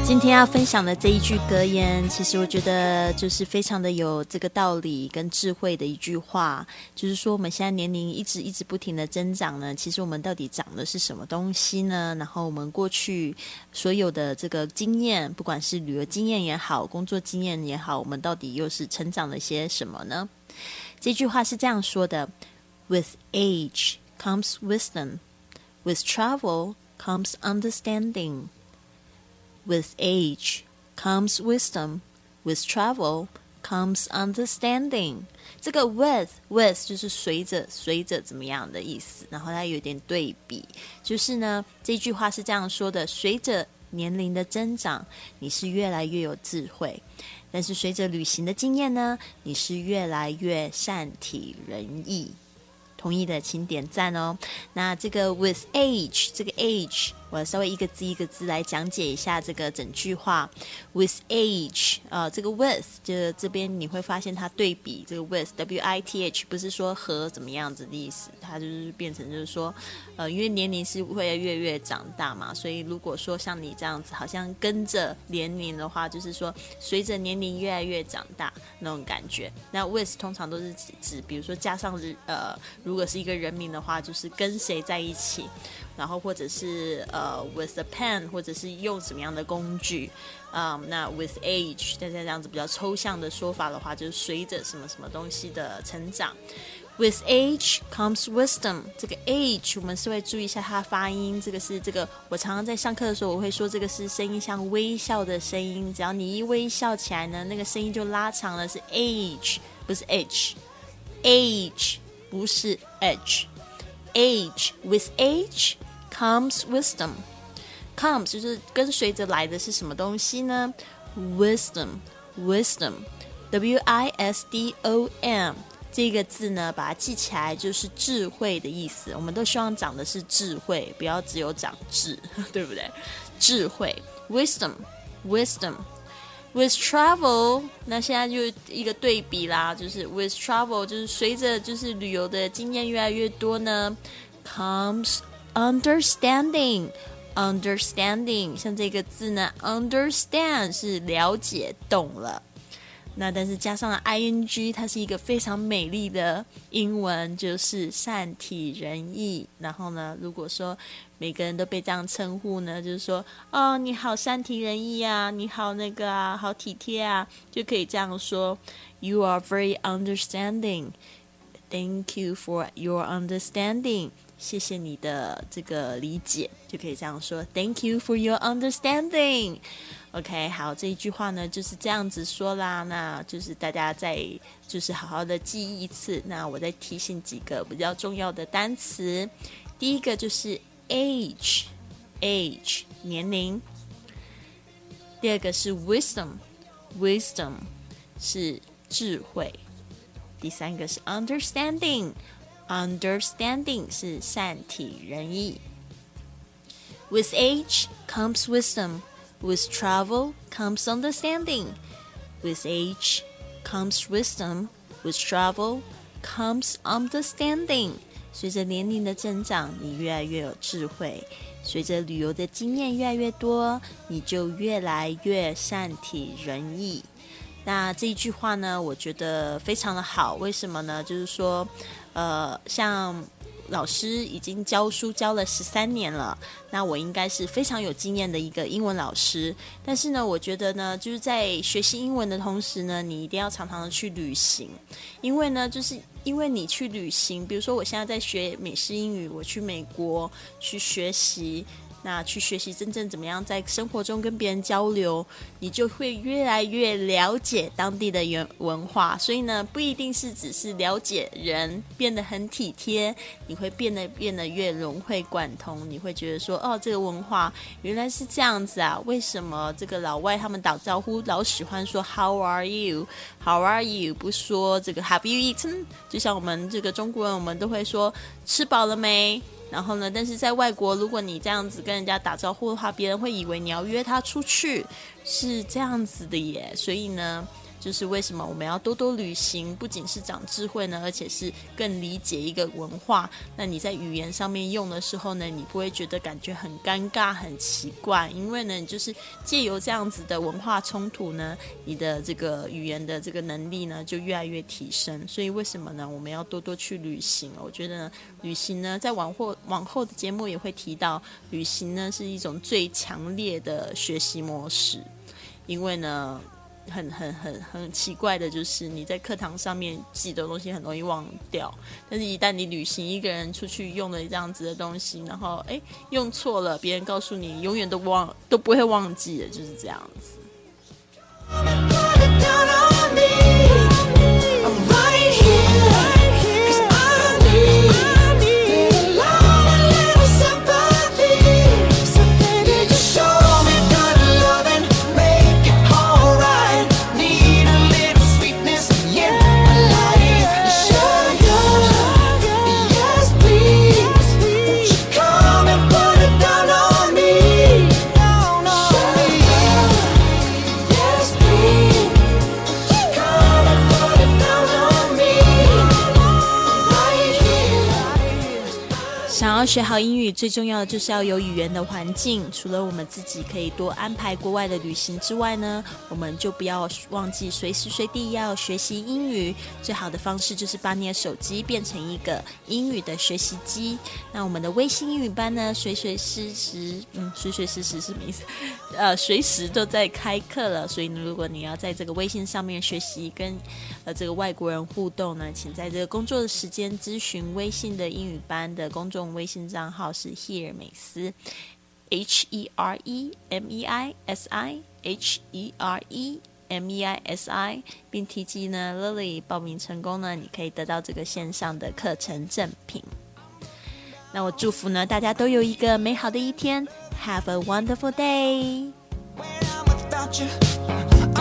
今天要分享的这一句格言，其实我觉得就是非常的有这个道理跟智慧的一句话，就是说我们现在年龄一直不停的增长呢，其实我们到底长的是什么东西呢？然后我们过去所有的这个经验，不管是旅游经验也好，工作经验也好，我们到底又是成长了些什么呢？这句话是这样说的 ：With age comes wisdom, with travel comes understanding.With age comes wisdom, with travel comes understanding. 这个 with 就是随着怎么样的意思，然后它有点对比，就是呢这句话是这样说的：随着年龄的增长，你是越来越有智慧，但是随着旅行的经验呢，你是越来越善体人意。同意的请点赞哦。那这个 with age 这个 age 我稍微一个字一个字来讲解一下这个整句话。 with age 这个 with 就这边你会发现它对比这个 with WITH 不是说和怎么样子的意思，它就是变成就是说因为年龄是会越长大嘛，所以如果说像你这样子好像跟着年龄的话，就是说随着年龄越来越长大那种感觉。那 with 通常都是指比如说加上如果是一个人名的话，就是跟谁在一起，然后或者是with a pen， 或者是用什么样的工具。那 with age 但是这样子比较抽象的说法的话，就是随着什么什么东西的成长。With age comes wisdom， 这个 age 我们是会注意一下它的发音，这个我常常在上课的时候我会说这个是声音像微笑的声音，只要你一微笑起来呢，那个声音就拉长了，是 age 不是 h， age 不是 h， age with age comes wisdom， comes 就是跟随着来的是什么东西呢？ wisdom W-I-S-D-O-M 这个字呢把它记起来就是智慧的意思，我们都希望长的是智慧，不要只有长智对不对？智慧 wisdom with travel， 那现在就一个对比啦，就是 with travel 就是随着就是旅游的经验越来越多呢 comes understanding， 像这个字呢 understand 是了解懂了，那但是加上了 ing， 它是一个非常美丽的英文，就是善体人意。然后呢，如果说每个人都被这样称呼呢，就是说哦，你好善体人意啊，你好那个啊，好体贴啊，就可以这样说 You are very understanding. Thank you for your understanding. 谢谢你的这个理解，就可以这样说 Thank you for your understanding.OK， 好，这一句话呢就是这样子说啦，那就是大家再就是好好的记忆一次。那我再提醒几个比较重要的单词，第一个就是 age 年龄，第二个是 wisdom 是智慧，第三个是 understanding 是善体人意。 With age comes wisdom，With travel comes understanding. With age comes wisdom. With travel comes understanding. 随着年龄的增长，你越来越有智慧；随着旅游的经验越来越多，你就越来越善体人意。那这一句话呢，我觉得非常的好。为什么呢？就是说，像老师已经教书教了13年了，那我应该是非常有经验的一个英文老师。但是呢，我觉得呢，就是在学习英文的同时呢，你一定要常常的去旅行。因为呢，就是因为你去旅行，比如说我现在在学美式英语，我去美国去学习，那去学习真正怎么样在生活中跟别人交流，你就会越来越了解当地的文化。所以呢，不一定是只是了解人，变得很体贴，你会变得越融会贯通。你会觉得说，哦，这个文化原来是这样子啊，为什么这个老外他们打招呼老喜欢说 How are you， 不说这个 Have you eaten， 就像我们这个中国人，我们都会说吃饱了没。然后呢，但是在外国，如果你这样子跟人家打招呼的话，别人会以为你要约他出去，是这样子的耶。所以呢， 就是为什么我们要多多旅行，不仅是长智慧呢，而且是更理解一个文化。那你在语言上面用的时候呢，你不会觉得感觉很尴尬很奇怪，因为呢你就是借由这样子的文化冲突呢，你的这个语言的这个能力呢就越来越提升。所以为什么呢我们要多多去旅行？我觉得呢旅行呢在往后的节目也会提到，旅行呢是一种最强烈的学习模式。因为呢很奇怪的就是你在课堂上面记的东西很容易忘掉，但是一旦你旅行一个人出去用了这样子的东西，然后用错了，别人告诉你永远都不会忘记的，就是这样子。想要学好英语，最重要的就是要有语言的环境。除了我们自己可以多安排国外的旅行之外呢，我们就不要忘记随时随地要学习英语。最好的方式就是把你的手机变成一个英语的学习机。那我们的微信英语班呢，随随时时是什么意思？随时都在开课了。所以呢，如果你要在这个微信上面学习跟这个外国人互动呢，请在这个工作的时间咨询微信的英语班的公众微信账号是 Here 美思 HEREMEISI HEREMEISI， 并提及呢 Lily 报名成功呢，你可以得到这个线上的课程赠品。那我祝福呢大家都有一个美好的一天， Have a wonderful day。